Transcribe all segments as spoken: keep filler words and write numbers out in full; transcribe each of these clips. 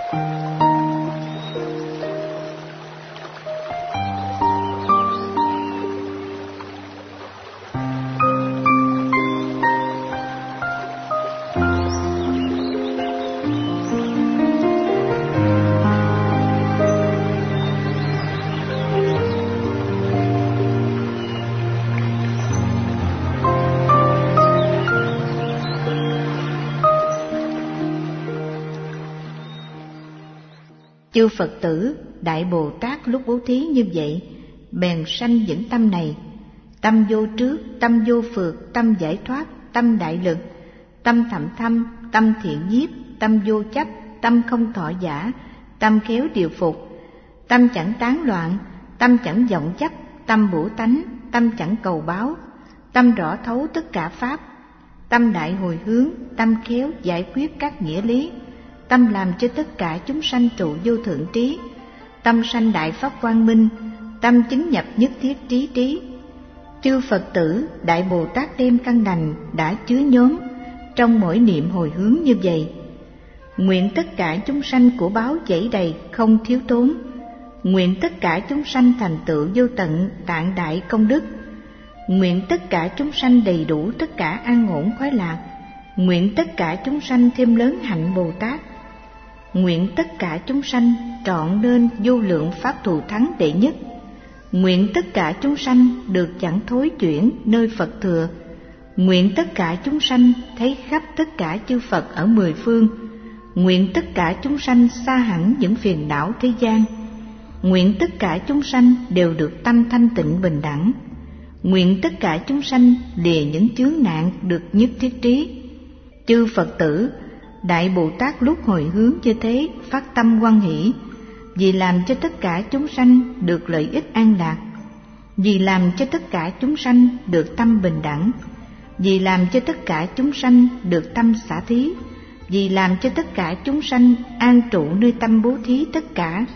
Chư Phật tử, Đại Bồ Tát lúc bố thí như vậy, bèn sanh những tâm này: tâm vô trước, tâm vô phượt, tâm giải thoát, tâm đại lực, tâm thậm thâm, tâm thiện nhiếp, tâm vô chấp, tâm không thọ giả, tâm khéo điều phục, tâm chẳng tán loạn, tâm chẳng vọng chấp, tâm bủa tánh, tâm chẳng cầu báo, tâm rõ thấu tất cả pháp, tâm đại hồi hướng, tâm khéo giải quyết các nghĩa lý, tâm làm cho tất cả chúng sanh trụ vô thượng trí, tâm sanh đại pháp quang minh, tâm chứng nhập nhất thiết trí trí. Chư Phật tử, Đại Bồ Tát đem căn lành đã chứa nhóm trong mỗi niệm hồi hướng như vậy. Nguyện tất cả chúng sanh của báo chảy đầy không thiếu tốn, nguyện tất cả chúng sanh thành tựu vô tận tạng đại công đức, nguyện tất cả chúng sanh đầy đủ tất cả an ổn khoái lạc, nguyện tất cả chúng sanh thêm lớn hạnh Bồ Tát, nguyện tất cả chúng sanh trọn nên vô lượng pháp thù thắng đệ nhất, nguyện tất cả chúng sanh được chẳng thối chuyển nơi Phật thừa, nguyện tất cả chúng sanh thấy khắp tất cả chư Phật ở mười phương, nguyện tất cả chúng sanh xa hẳn những phiền não thế gian, nguyện tất cả chúng sanh đều được tâm thanh tịnh bình đẳng, nguyện tất cả chúng sanh lìa những chướng nạn được nhất thiết trí. Chư Phật tử, Đại Bồ Tát lúc hồi hướng như thế phát tâm hoan hỷ, vì làm cho tất cả chúng sanh được lợi ích an lạc, vì làm cho tất cả chúng sanh được tâm bình đẳng, vì làm cho tất cả chúng sanh được tâm xả thí, vì làm cho tất cả chúng sanh an trụ nơi tâm bố thí tất cả,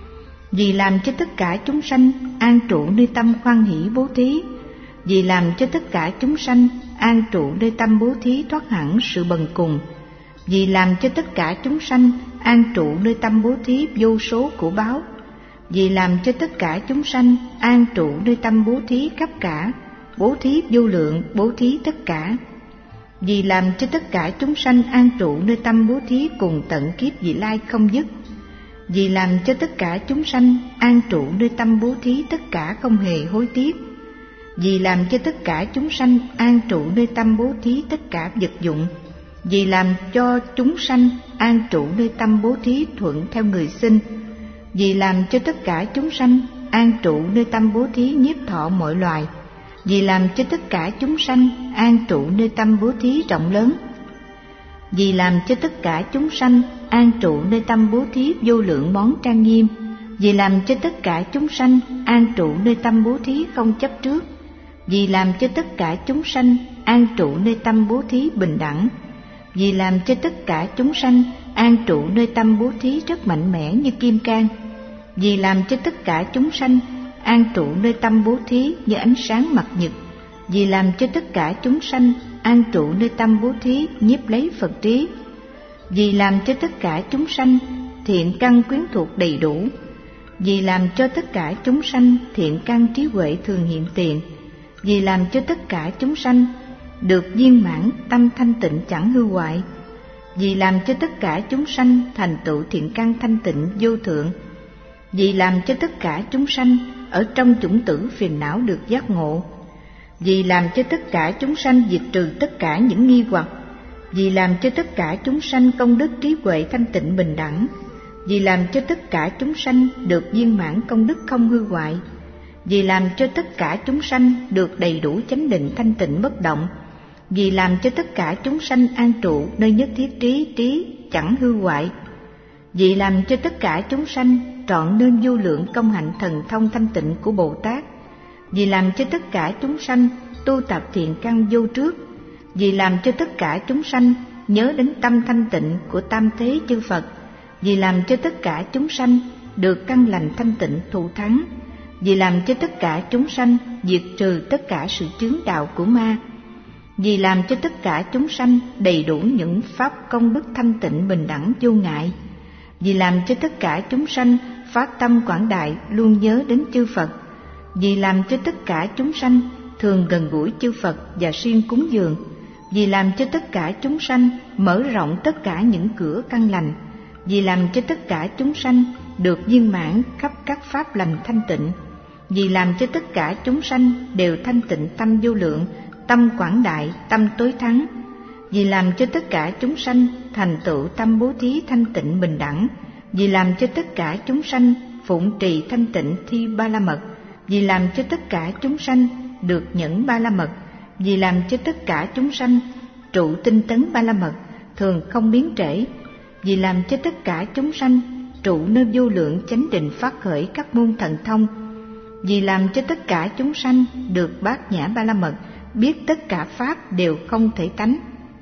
vì làm cho tất cả chúng sanh an trụ nơi tâm khoan hỷ bố thí, vì làm cho tất cả chúng sanh an trụ nơi tâm bố thí thoát hẳn sự bần cùng, vì làm cho tất cả chúng sanh an trụ nơi tâm bố thí vô số của báo, vì làm cho tất cả chúng sanh an trụ nơi tâm bố thí khắp cả, bố thí vô lượng, bố thí tất cả, vì làm cho tất cả chúng sanh an trụ nơi tâm bố thí cùng tận kiếp vị lai không dứt, vì làm cho tất cả chúng sanh an trụ nơi tâm bố thí tất cả không hề hối tiếc, vì làm cho tất cả chúng sanh an trụ nơi tâm bố thí tất cả vật dụng, vì làm cho chúng sanh an trụ nơi tâm bố thí thuận theo người sinh, vì làm cho tất cả chúng sanh an trụ nơi tâm bố thí nhiếp thọ mọi loài, vì làm cho tất cả chúng sanh an trụ nơi tâm bố thí rộng lớn, vì làm cho tất cả chúng sanh an trụ nơi tâm bố thí vô lượng món trang nghiêm, vì làm cho tất cả chúng sanh an trụ nơi tâm bố thí không chấp trước, vì làm cho tất cả chúng sanh an trụ nơi tâm bố thí bình đẳng, vì làm cho tất cả chúng sanh an trụ nơi tâm bố thí rất mạnh mẽ như kim cang, vì làm cho tất cả chúng sanh an trụ nơi tâm bố thí như ánh sáng mặt nhật, vì làm cho tất cả chúng sanh an trụ nơi tâm bố thí nhiếp lấy Phật trí, vì làm cho tất cả chúng sanh thiện căn quyến thuộc đầy đủ, vì làm cho tất cả chúng sanh thiện căn trí huệ thường hiện tiền, vì làm cho tất cả chúng sanh được viên mãn tâm thanh tịnh chẳng hư hoại, vì làm cho tất cả chúng sanh thành tựu thiện căn thanh tịnh vô thượng, vì làm cho tất cả chúng sanh ở trong chủng tử phiền não được giác ngộ, vì làm cho tất cả chúng sanh diệt trừ tất cả những nghi hoặc, vì làm cho tất cả chúng sanh công đức trí huệ thanh tịnh bình đẳng, vì làm cho tất cả chúng sanh được viên mãn công đức không hư hoại, vì làm cho tất cả chúng sanh được đầy đủ chánh định thanh tịnh bất động, vì làm cho tất cả chúng sanh an trụ nơi nhất thiết trí trí chẳng hư hoại, vì làm cho tất cả chúng sanh trọn nên vô lượng công hạnh thần thông thanh tịnh của Bồ Tát, vì làm cho tất cả chúng sanh tu tập thiện căn vô trước, vì làm cho tất cả chúng sanh nhớ đến tâm thanh tịnh của tam thế chư Phật, vì làm cho tất cả chúng sanh được căn lành thanh tịnh thù thắng, vì làm cho tất cả chúng sanh diệt trừ tất cả sự chướng đạo của ma, vì làm cho tất cả chúng sanh đầy đủ những pháp công đức thanh tịnh bình đẳng vô ngại, vì làm cho tất cả chúng sanh phát tâm quảng đại luôn nhớ đến chư Phật, vì làm cho tất cả chúng sanh thường gần gũi chư Phật và siêng cúng dường, vì làm cho tất cả chúng sanh mở rộng tất cả những cửa căn lành, vì làm cho tất cả chúng sanh được viên mãn khắp các pháp lành thanh tịnh, vì làm cho tất cả chúng sanh đều thanh tịnh tâm vô lượng, tâm quảng đại, tâm tối thắng, vì làm cho tất cả chúng sanh thành tựu tâm bố thí thanh tịnh bình đẳng, vì làm cho tất cả chúng sanh phụng trì thanh tịnh thi ba la mật, vì làm cho tất cả chúng sanh được nhẫn ba la mật, vì làm cho tất cả chúng sanh trụ tinh tấn ba la mật thường không biến trễ, vì làm cho tất cả chúng sanh trụ nơi vô lượng chánh định phát khởi các môn thần thông, vì làm cho tất cả chúng sanh được bát nhã ba la mật, biết tất cả pháp đều không thể tánh,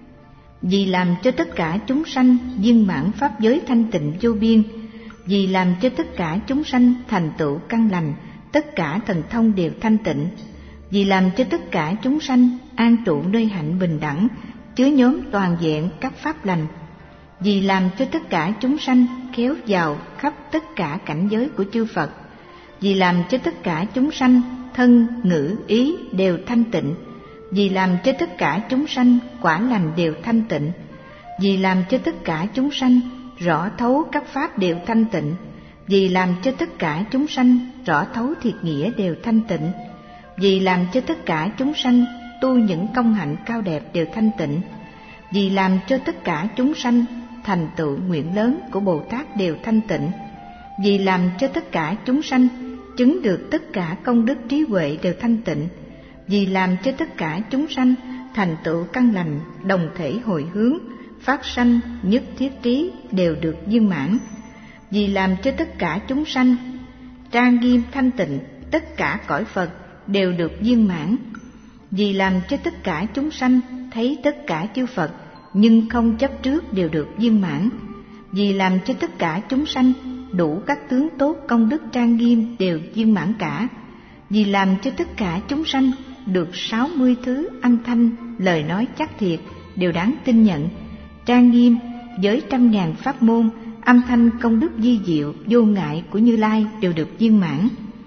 vì làm cho tất cả chúng sanh viên mãn pháp giới thanh tịnh vô biên, vì làm cho tất cả chúng sanh thành tựu căn lành, tất cả thần thông đều thanh tịnh, vì làm cho tất cả chúng sanh an trụ nơi hạnh bình đẳng, chứa nhóm toàn vẹn các pháp lành, vì làm cho tất cả chúng sanh khéo vào khắp tất cả cảnh giới của chư Phật, vì làm cho tất cả chúng sanh thân, ngữ, ý đều thanh tịnh, vì làm cho tất cả chúng sanh quả lành đều thanh tịnh, vì làm cho tất cả chúng sanh rõ thấu các pháp đều thanh tịnh, vì làm cho tất cả chúng sanh rõ thấu thiệt nghĩa đều thanh tịnh, vì làm cho tất cả chúng sanh tu những công hạnh cao đẹp đều thanh tịnh, vì làm cho tất cả chúng sanh thành tựu nguyện lớn của Bồ Tát đều thanh tịnh, vì làm cho tất cả chúng sanh chứng được tất cả công đức trí huệ đều thanh tịnh, vì làm cho tất cả chúng sanh thành tựu căn lành đồng thể hồi hướng, phát sanh nhất thiết trí đều được viên mãn, vì làm cho tất cả chúng sanh trang nghiêm thanh tịnh, tất cả cõi Phật đều được viên mãn, vì làm cho tất cả chúng sanh thấy tất cả chư Phật nhưng không chấp trước đều được viên mãn, vì làm cho tất cả chúng sanh đủ các tướng tốt công đức trang nghiêm đều viên mãn cả, vì làm cho tất cả chúng sanh được sáu mươi thứ âm thanh lời nói chắc thiệt đều đáng tin nhận, trang nghiêm với trăm ngàn pháp môn âm thanh công đức vi diệu vô ngại của Như Lai đều được viên mãn,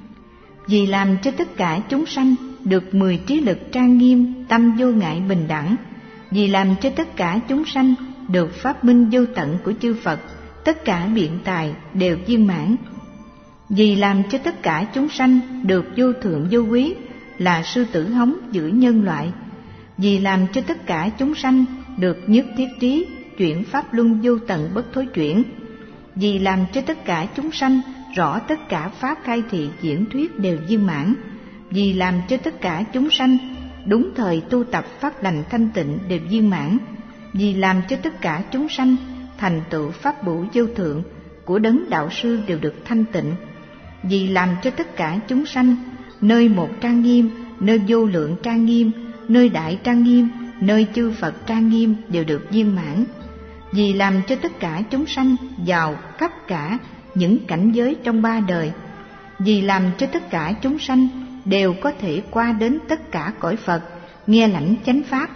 vì làm cho tất cả chúng sanh được mười trí lực trang nghiêm tâm vô ngại bình đẳng, vì làm cho tất cả chúng sanh được pháp minh vô tận của chư Phật, tất cả biện tài đều viên mãn, vì làm cho tất cả chúng sanh được vô thượng vô quý là sư tử hống giữ nhân loại, vì làm cho tất cả chúng sanh được nhất thiết trí chuyển pháp luân vô tận bất thối chuyển, vì làm cho tất cả chúng sanh rõ tất cả pháp khai thị diễn thuyết đều viên mãn, vì làm cho tất cả chúng sanh đúng thời tu tập pháp lành thanh tịnh đều viên mãn, vì làm cho tất cả chúng sanh thành tựu pháp bổ vô thượng của đấng đạo sư đều được thanh tịnh, vì làm cho tất cả chúng sanh nơi một trang nghiêm, nơi vô lượng trang nghiêm, nơi đại trang nghiêm, nơi chư Phật trang nghiêm đều được viên mãn, vì làm cho tất cả chúng sanh vào khắp cả những cảnh giới trong ba đời, vì làm cho tất cả chúng sanh đều có thể qua đến tất cả cõi Phật nghe lãnh chánh pháp,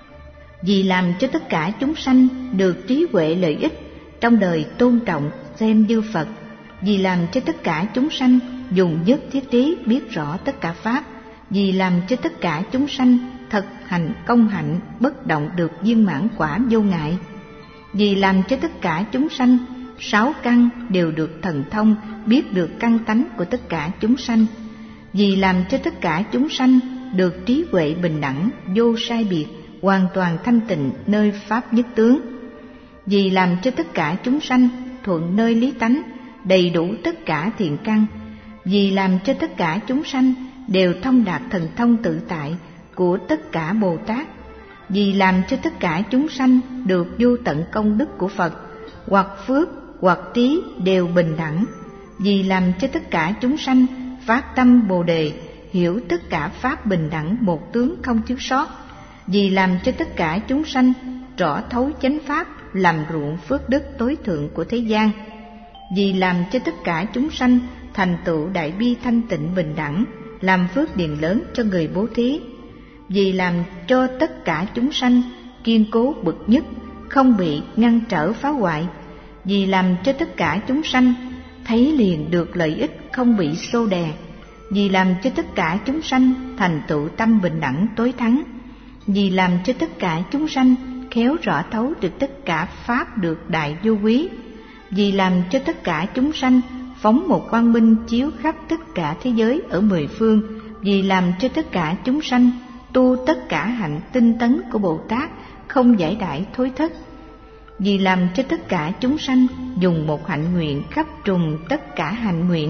vì làm cho tất cả chúng sanh được trí huệ lợi ích trong đời tôn trọng xem như Phật, vì làm cho tất cả chúng sanh dùng nhất thiết trí biết rõ tất cả pháp, vì làm cho tất cả chúng sanh thực hành công hạnh bất động được viên mãn quả vô ngại, vì làm cho tất cả chúng sanh sáu căn đều được thần thông biết được căn tánh của tất cả chúng sanh, vì làm cho tất cả chúng sanh được trí huệ bình đẳng vô sai biệt hoàn toàn thanh tịnh nơi pháp nhất tướng, vì làm cho tất cả chúng sanh thuận nơi lý tánh đầy đủ tất cả thiện căn, vì làm cho tất cả chúng sanh đều thông đạt thần thông tự tại của tất cả Bồ Tát, vì làm cho tất cả chúng sanh được vô tận công đức của Phật, hoặc phước hoặc trí đều bình đẳng, vì làm cho tất cả chúng sanh phát tâm Bồ Đề hiểu tất cả pháp bình đẳng một tướng không thiếu sót, vì làm cho tất cả chúng sanh rõ thấu chánh pháp làm ruộng phước đức tối thượng của thế gian, vì làm cho tất cả chúng sanh thành tựu đại bi thanh tịnh bình đẳng làm phước điền lớn cho người bố thí, vì làm cho tất cả chúng sanh kiên cố bậc nhất không bị ngăn trở phá hoại, vì làm cho tất cả chúng sanh thấy liền được lợi ích không bị xô đè, vì làm cho tất cả chúng sanh thành tựu tâm bình đẳng tối thắng, vì làm cho tất cả chúng sanh khéo rõ thấu được tất cả pháp được đại vô quý, vì làm cho tất cả chúng sanh phóng một quang minh chiếu khắp tất cả thế giới ở mười phương, vì làm cho tất cả chúng sanh tu tất cả hạnh tinh tấn của Bồ Tát không giải đãi thối thất, vì làm cho tất cả chúng sanh dùng một hạnh nguyện khắp trùng tất cả hạnh nguyện,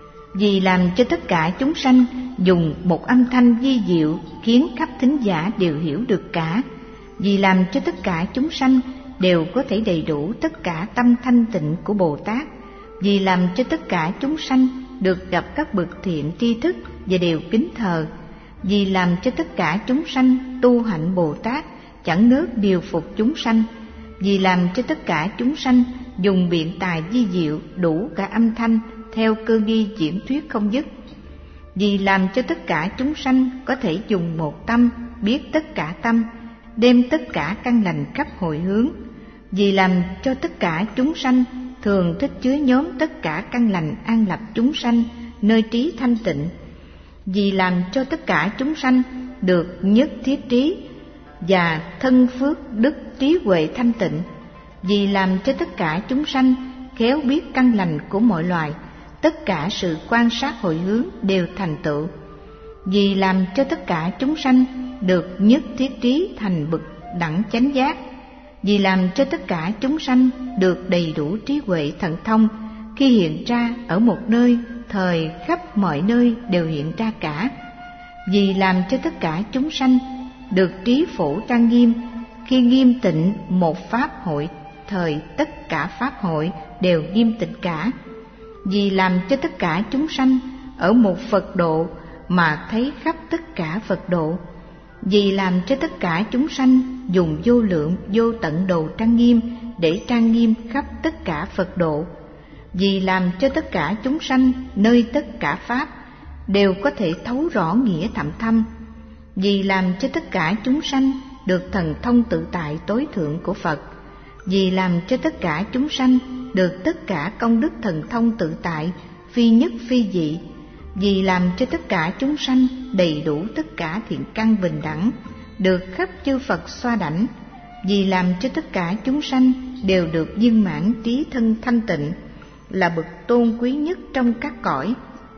vì làm cho tất cả chúng sanh dùng một âm thanh vi diệu khiến khắp thính giả đều hiểu được cả, vì làm cho tất cả chúng sanh đều có thể đầy đủ tất cả tâm thanh tịnh của Bồ Tát, vì làm cho tất cả chúng sanh được gặp các bậc thiện tri thức và đều kính thờ, vì làm cho tất cả chúng sanh tu hạnh Bồ Tát chẳng ngớt điều phục chúng sanh, vì làm cho tất cả chúng sanh dùng biện tài vi diệu đủ cả âm thanh theo cơ nghi diễn thuyết không dứt, vì làm cho tất cả chúng sanh có thể dùng một tâm biết tất cả tâm, đem tất cả căn lành khắp hồi hướng, vì làm cho tất cả chúng sanh thường thích chứa nhóm tất cả căn lành an lập chúng sanh nơi trí thanh tịnh, vì làm cho tất cả chúng sanh được nhất thiết trí và thân phước đức trí huệ thanh tịnh, vì làm cho tất cả chúng sanh khéo biết căn lành của mọi loài, tất cả sự quan sát hồi hướng đều thành tựu, vì làm cho tất cả chúng sanh được nhất thiết trí thành bậc đẳng chánh giác, vì làm cho tất cả chúng sanh được đầy đủ trí huệ thần thông, khi hiện ra ở một nơi thời khắp mọi nơi đều hiện ra cả, vì làm cho tất cả chúng sanh được trí phổ trang nghiêm, khi nghiêm tịnh một pháp hội thời tất cả pháp hội đều nghiêm tịnh cả, vì làm cho tất cả chúng sanh ở một Phật độ mà thấy khắp tất cả Phật độ, vì làm cho tất cả chúng sanh dùng vô lượng vô tận đồ trang nghiêm để trang nghiêm khắp tất cả Phật độ, vì làm cho tất cả chúng sanh nơi tất cả pháp đều có thể thấu rõ nghĩa thậm thâm, vì làm cho tất cả chúng sanh được thần thông tự tại tối thượng của Phật, vì làm cho tất cả chúng sanh được tất cả công đức thần thông tự tại phi nhất phi dị, vì làm cho tất cả chúng sanh đầy đủ tất cả thiện căn bình đẳng, được khắp chư Phật xoa đảnh, vì làm cho tất cả chúng sanh đều được viên mãn trí thân thanh tịnh, là bậc tôn quý nhất trong các cõi.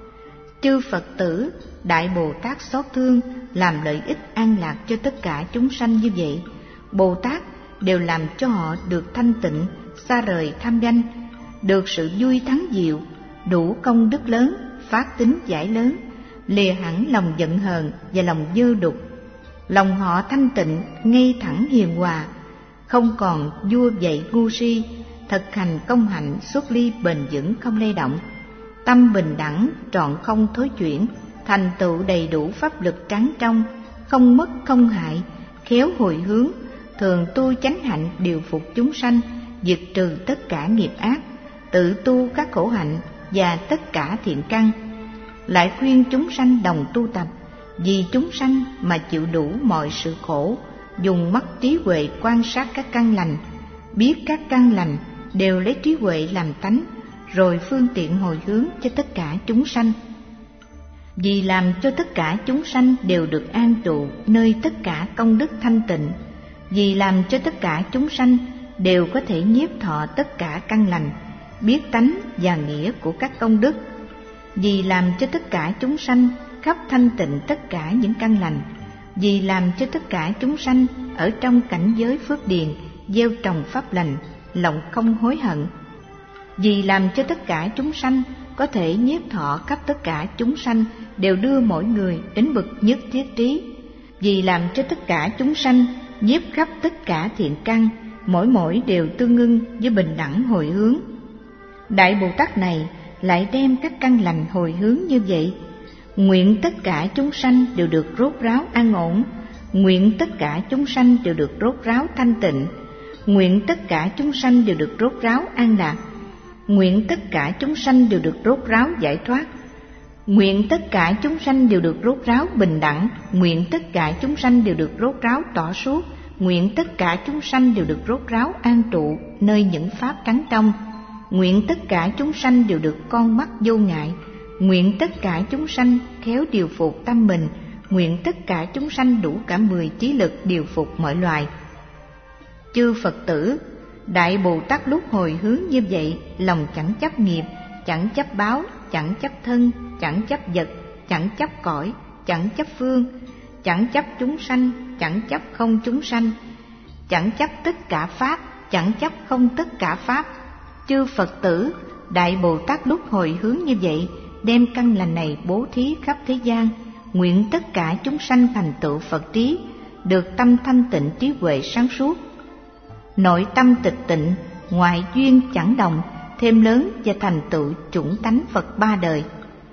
Chư Phật tử Đại Bồ Tát xót thương làm lợi ích an lạc cho tất cả chúng sanh như vậy, Bồ Tát đều làm cho họ được thanh tịnh, xa rời tham danh, được sự vui thắng diệu, đủ công đức lớn, phát tính giải lớn, lìa hẳn lòng giận hờn và lòng dơ đục. Lòng họ thanh tịnh, ngay thẳng hiền hòa, không còn vua dạy ngu si, thực hành công hạnh xuất ly bền vững không lay động, tâm bình đẳng trọn không thối chuyển, thành tựu đầy đủ pháp lực trắng trong, không mất không hại, khéo hồi hướng, thường tu chánh hạnh điều phục chúng sanh, diệt trừ tất cả nghiệp ác, tự tu các khổ hạnh và tất cả thiện căn, lại khuyên chúng sanh đồng tu tập, vì chúng sanh mà chịu đủ mọi sự khổ, dùng mắt trí huệ quan sát các căn lành, biết các căn lành đều lấy trí huệ làm tánh, rồi phương tiện hồi hướng cho tất cả chúng sanh. Vì làm cho tất cả chúng sanh đều được an trụ nơi tất cả công đức thanh tịnh, vì làm cho tất cả chúng sanh đều có thể nhiếp thọ tất cả căn lành, biết tánh và nghĩa của các công đức, vì làm cho tất cả chúng sanh khắp thanh tịnh tất cả những căn lành, vì làm cho tất cả chúng sanh ở trong cảnh giới phước điền gieo trồng pháp lành, lòng không hối hận, vì làm cho tất cả chúng sanh có thể nhiếp thọ khắp tất cả chúng sanh đều đưa mỗi người đến bậc nhất thiết trí, vì làm cho tất cả chúng sanh nhiếp khắp tất cả thiện căn, mỗi mỗi đều tương ưng với bình đẳng hồi hướng. Đại Bồ Tát này lại đem các căn lành hồi hướng như vậy, nguyện tất cả chúng sanh đều được rốt ráo an ổn, nguyện tất cả chúng sanh đều được rốt ráo thanh tịnh, nguyện tất cả chúng sanh đều được rốt ráo an lạc, nguyện tất cả chúng sanh đều được rốt ráo giải thoát, nguyện tất cả chúng sanh đều được rốt ráo bình đẳng, nguyện tất cả chúng sanh đều được rốt ráo tỏ suốt, nguyện tất cả chúng sanh đều được rốt ráo an trụ nơi những pháp trắng trong. Nguyện tất cả chúng sanh đều được con mắt vô ngại. Nguyện tất cả chúng sanh khéo điều phục tâm mình. Nguyện tất cả chúng sanh đủ cả mười trí lực điều phục mọi loài. Chư Phật tử, Đại Bồ Tát lúc hồi hướng như vậy, lòng chẳng chấp nghiệp, chẳng chấp báo, chẳng chấp thân, chẳng chấp vật, chẳng chấp cõi, chẳng chấp phương, chẳng chấp chúng sanh, chẳng chấp không chúng sanh, chẳng chấp tất cả pháp, chẳng chấp không tất cả pháp. Chư Phật tử, Đại Bồ Tát lúc hồi hướng như vậy, đem căn lành này bố thí khắp thế gian. Nguyện tất cả chúng sanh thành tựu Phật trí, được tâm thanh tịnh trí huệ sáng suốt. Nội tâm tịch tịnh, ngoại duyên chẳng đồng, thêm lớn và thành tựu chủng tánh Phật ba đời.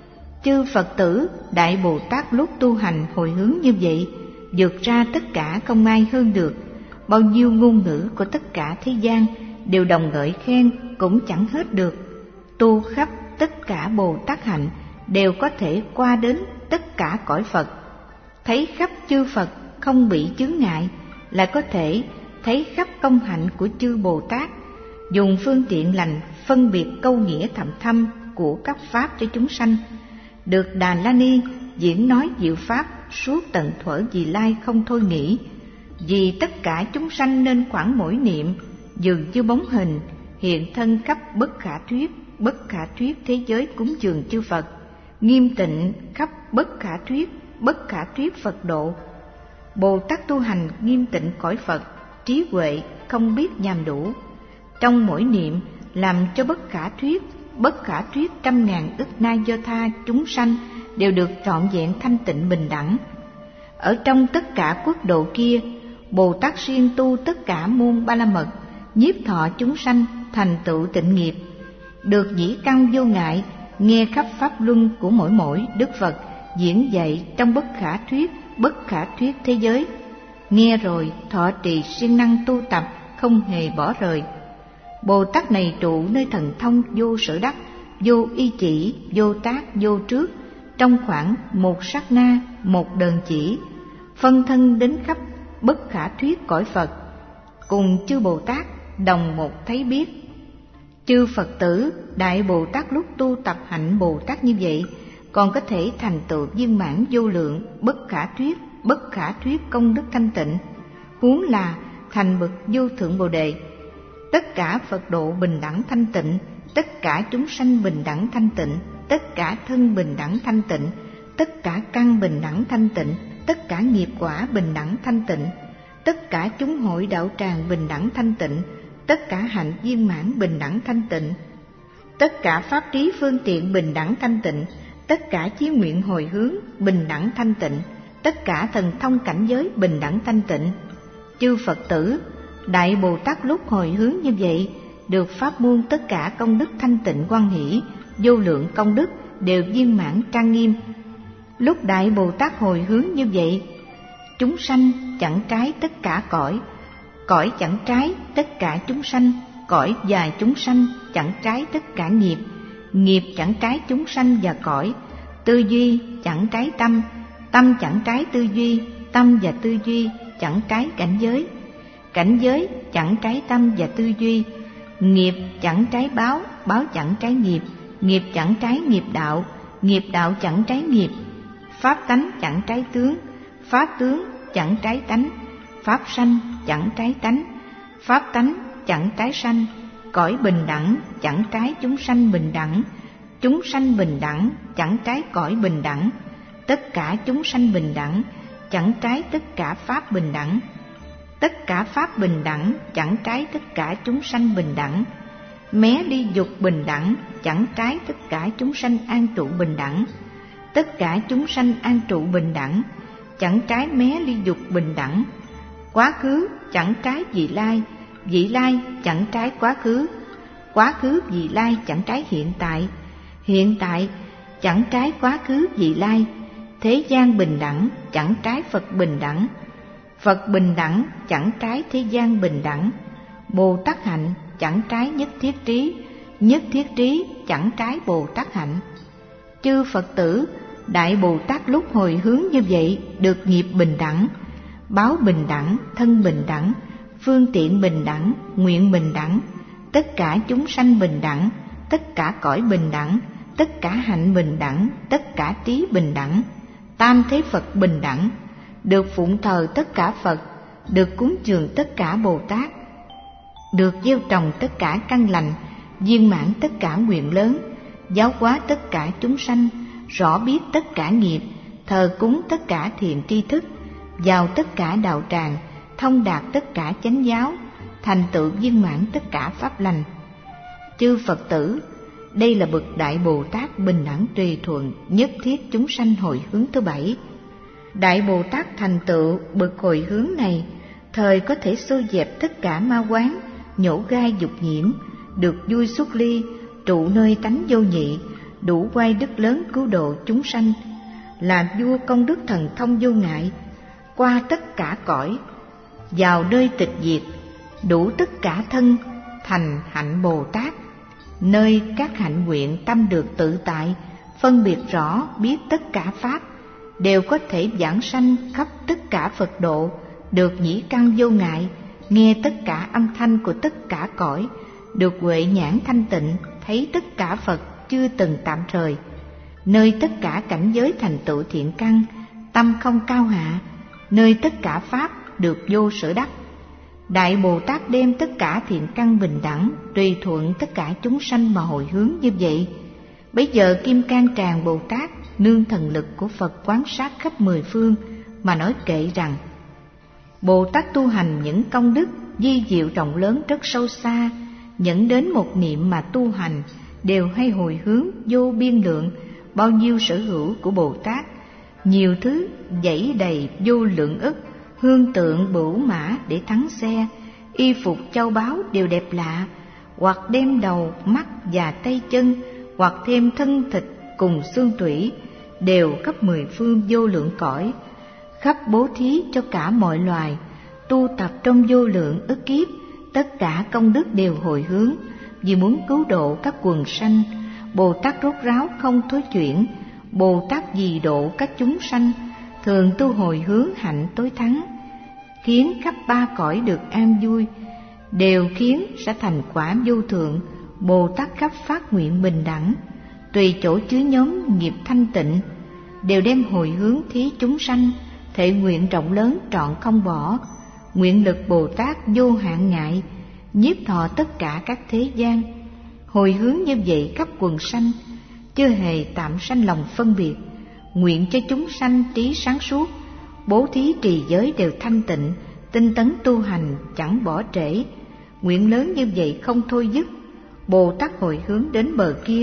Chư Phật tử, Đại Bồ Tát lúc tu hành hồi hướng như vậy, vượt ra tất cả không ai hơn được. Bao nhiêu ngôn ngữ của tất cả thế gian đều đồng ngợi khen cũng chẳng hết được. Tu khắp tất cả Bồ Tát hạnh đều có thể qua đến tất cả cõi Phật. Thấy khắp chư Phật không bị chướng ngại, lại có thể thấy khắp công hạnh của chư Bồ Tát, dùng phương tiện lành phân biệt câu nghĩa thậm thâm của các pháp cho chúng sanh. Được Đà La Ni diễn nói diệu pháp suốt tận thuở vì lai không thôi nghỉ. Vì tất cả chúng sanh nên khoảng mỗi niệm, dường như bóng hình hiện thân khắp bất khả thuyết, bất khả thuyết thế giới cúng dường chư Phật, nghiêm tịnh khắp bất khả thuyết, bất khả thuyết Phật độ. Bồ Tát tu hành nghiêm tịnh cõi Phật, trí huệ không biết nhàm đủ. Trong mỗi niệm làm cho bất khả thuyết, bất khả thuyết trăm ngàn ức na do tha chúng sanh đều được trọn vẹn thanh tịnh bình đẳng. Ở trong tất cả quốc độ kia, Bồ Tát siêng tu tất cả môn ba la mật, nhiếp thọ chúng sanh thành tựu tịnh nghiệp. Được nhĩ căn vô ngại, nghe khắp pháp luân của mỗi mỗi Đức Phật diễn dạy trong bất khả thuyết, bất khả thuyết thế giới. Nghe rồi thọ trì siêng năng tu tập, không hề bỏ rời. Bồ Tát này trụ nơi thần thông vô sở đắc, vô y chỉ, vô tác, vô trước, trong khoảng một sát na, một đờn chỉ, phân thân đến khắp bất khả thuyết cõi Phật, cùng chư Bồ Tát đồng một thấy biết. Chư Phật tử, Đại Bồ Tát lúc tu tập hạnh Bồ Tát như vậy, còn có thể thành tựu viên mãn vô lượng, bất khả thuyết, bất khả thuyết công đức thanh tịnh, huống là thành bậc vô thượng Bồ Đề. Tất cả Phật độ bình đẳng thanh tịnh, tất cả chúng sanh bình đẳng thanh tịnh, tất cả thân bình đẳng thanh tịnh, tất cả căn bình đẳng thanh tịnh, tất cả nghiệp quả bình đẳng thanh tịnh, tất cả chúng hội đạo tràng bình đẳng thanh tịnh, tất cả hạnh viên mãn bình đẳng thanh tịnh, tất cả pháp trí phương tiện bình đẳng thanh tịnh, tất cả chí nguyện hồi hướng bình đẳng thanh tịnh, tất cả thần thông cảnh giới bình đẳng thanh tịnh. Chư Phật tử, Đại Bồ Tát lúc hồi hướng như vậy, được pháp môn tất cả công đức thanh tịnh hoan hỷ, vô lượng công đức đều viên mãn trang nghiêm. Lúc Đại Bồ Tát hồi hướng như vậy, chúng sanh chẳng trái tất cả cõi, cõi chẳng trái tất cả chúng sanh, cõi và chúng sanh chẳng trái tất cả nghiệp, nghiệp chẳng trái chúng sanh và cõi, tư duy chẳng trái tâm, tâm chẳng trái tư duy, tâm và tư duy chẳng trái cảnh giới, cảnh giới chẳng trái tâm và tư duy, nghiệp chẳng trái báo, báo chẳng trái nghiệp, nghiệp chẳng trái nghiệp đạo, nghiệp đạo chẳng trái nghiệp, pháp tánh chẳng trái tướng, pháp tướng chẳng trái tánh, pháp sanh chẳng trái tánh, pháp tánh chẳng trái sanh, cõi bình đẳng chẳng trái chúng sanh bình đẳng, chúng sanh bình đẳng chẳng trái cõi bình đẳng, tất cả chúng sanh bình đẳng chẳng trái tất cả pháp bình đẳng, tất cả pháp bình đẳng chẳng trái tất cả chúng sanh bình đẳng, mé ly dục bình đẳng chẳng trái tất cả chúng sanh an trụ bình đẳng, tất cả chúng sanh an trụ bình đẳng chẳng trái mé ly dục bình đẳng, quá khứ chẳng trái vị lai, vị lai chẳng trái quá khứ, quá khứ vị lai chẳng trái hiện tại, hiện tại chẳng trái quá khứ vị lai, thế gian bình đẳng chẳng trái Phật bình đẳng, Phật bình đẳng chẳng trái thế gian bình đẳng, Bồ Tát hạnh chẳng trái nhất thiết trí, nhất thiết trí chẳng trái Bồ Tát hạnh. Chư Phật tử, Đại Bồ Tát lúc hồi hướng như vậy được nghiệp bình đẳng, báo bình đẳng, thân bình đẳng, phương tiện bình đẳng, nguyện bình đẳng, tất cả chúng sanh bình đẳng, tất cả cõi bình đẳng, tất cả hạnh bình đẳng, tất cả trí bình đẳng, tam thế Phật bình đẳng, được phụng thờ tất cả Phật, được cúng dường tất cả Bồ Tát, được gieo trồng tất cả căn lành, viên mãn tất cả nguyện lớn, giáo hóa tất cả chúng sanh, rõ biết tất cả nghiệp, thờ cúng tất cả thiện tri thức, vào tất cả đạo tràng, thông đạt tất cả chánh giáo, thành tựu viên mãn tất cả pháp lành. Chư Phật tử, đây là bậc Đại Bồ Tát bình đẳng tùy thuận, nhất thiết chúng sanh hồi hướng thứ bảy. Đại Bồ Tát thành tựu bậc hồi hướng này, thời có thể xô dẹp tất cả ma quán, nhổ gai dục nhiễm, được vui xuất ly, trụ nơi tánh vô nhị, đủ quay đức lớn cứu độ chúng sanh, là vua công đức thần thông vô ngại, qua tất cả cõi, vào nơi tịch diệt, đủ tất cả thân, thành hạnh Bồ Tát, nơi các hạnh nguyện tâm được tự tại, phân biệt rõ biết tất cả pháp, đều có thể giảng sanh khắp tất cả Phật độ, được nhĩ căn vô ngại, nghe tất cả âm thanh của tất cả cõi, được huệ nhãn thanh tịnh, thấy tất cả Phật chưa từng tạm thời, nơi tất cả cảnh giới thành tựu thiện căn, tâm không cao hạ, nơi tất cả pháp được vô sở đắc. Đại Bồ Tát đem tất cả thiện căn bình đẳng, tùy thuận tất cả chúng sanh mà hồi hướng như vậy. Bấy giờ Kim Cang Tràng Bồ Tát nương thần lực của Phật quán sát khắp mười phương mà nói kệ rằng: Bồ Tát tu hành những công đức vi diệu rộng lớn rất sâu xa, dẫn đến một niệm mà tu hành đều hay hồi hướng vô biên lượng, bao nhiêu sở hữu của Bồ Tát, nhiều thứ dãy đầy vô lượng ức, hương tượng bửu mã để thắng xe, y phục châu báu đều đẹp lạ, hoặc đem đầu, mắt và tay chân, hoặc thêm thân thịt cùng xương tủy, đều khắp mười phương vô lượng cõi, khắp bố thí cho cả mọi loài, tu tập trong vô lượng ức kiếp, tất cả công đức đều hồi hướng, vì muốn cứu độ các quần sanh. Bồ Tát rốt ráo không thối chuyển, Bồ Tát vì độ các chúng sanh, thường tu hồi hướng hạnh tối thắng, khiến khắp ba cõi được an vui, đều khiến sẽ thành quả vô thượng. Bồ Tát khắp phát nguyện bình đẳng, tùy chỗ chứa nhóm nghiệp thanh tịnh, đều đem hồi hướng thí chúng sanh, thệ nguyện rộng lớn trọn không bỏ. Nguyện lực Bồ Tát vô hạn ngại, nhiếp thọ tất cả các thế gian, hồi hướng như vậy khắp quần sanh, chưa hề tạm sanh lòng phân biệt. Nguyện cho chúng sanh trí sáng suốt, bố thí trì giới đều thanh tịnh, tinh tấn tu hành chẳng bỏ trễ. Nguyện lớn như vậy không thôi dứt, Bồ Tát hồi hướng đến bờ kia,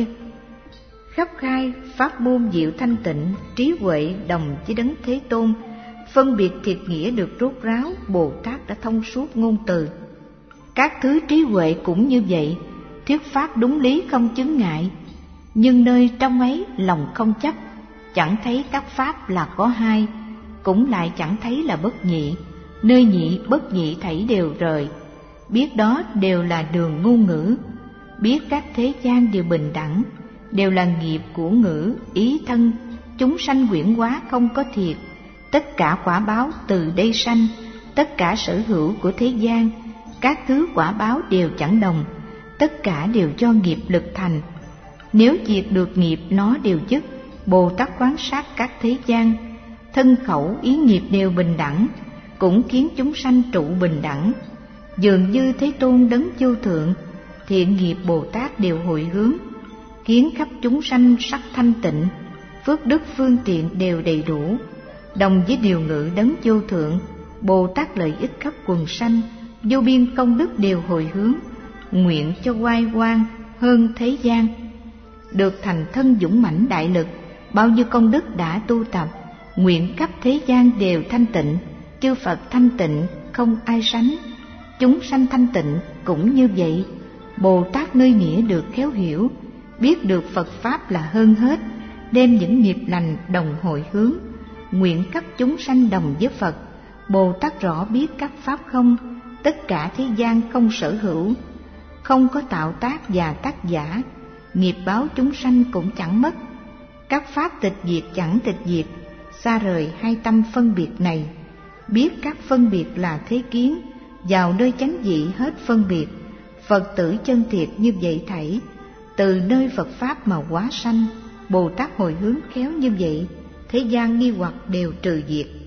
khắp khai pháp môn diệu thanh tịnh, trí huệ đồng với Đấng Thế Tôn, phân biệt thiệt nghĩa được rốt ráo. Bồ Tát đã thông suốt ngôn từ, các thứ trí huệ cũng như vậy, thuyết pháp đúng lý không chướng ngại, nhưng nơi trong ấy lòng không chấp, chẳng thấy các pháp là có hai, cũng lại chẳng thấy là bất nhị, nơi nhị bất nhị thảy đều rời. Biết đó đều là đường ngôn ngữ, biết các thế gian đều bình đẳng, đều là nghiệp của ngữ ý thân, chúng sanh quyển hóa không có thiệt. Tất cả quả báo từ đây sanh, tất cả sở hữu của thế gian, các thứ quả báo đều chẳng đồng, tất cả đều do nghiệp lực thành. Nếu diệt được nghiệp nó đều dứt. Bồ Tát quan sát các thế gian, thân khẩu ý nghiệp đều bình đẳng, cũng khiến chúng sanh trụ bình đẳng. Dường như Thế Tôn đấng vô thượng, thiện nghiệp Bồ Tát đều hồi hướng, khiến khắp chúng sanh sắc thanh tịnh, phước đức phương tiện đều đầy đủ. Đồng với điều ngự đấng vô thượng, Bồ Tát lợi ích khắp quần sanh, vô biên công đức đều hồi hướng, nguyện cho oai quang hơn thế gian, được thành thân dũng mãnh đại lực. Bao nhiêu công đức đã tu tập, nguyện khắp thế gian đều thanh tịnh. Chư Phật thanh tịnh không ai sánh, chúng sanh thanh tịnh cũng như vậy. Bồ Tát nơi nghĩa được khéo hiểu, biết được Phật Pháp là hơn hết, đem những nghiệp lành đồng hồi hướng, nguyện khắp chúng sanh đồng với Phật. Bồ Tát rõ biết các Pháp không, tất cả thế gian không sở hữu, không có tạo tác và tác giả, nghiệp báo chúng sanh cũng chẳng mất. Các Pháp tịch diệt chẳng tịch diệt, xa rời hai tâm phân biệt này. biết các phân biệt là thế kiến, vào nơi chánh dị hết phân biệt. Phật tử chân thiệt như vậy thảy, từ nơi Phật Pháp mà hóa sanh. Bồ Tát hồi hướng khéo như vậy, thế gian nghi hoặc đều trừ diệt.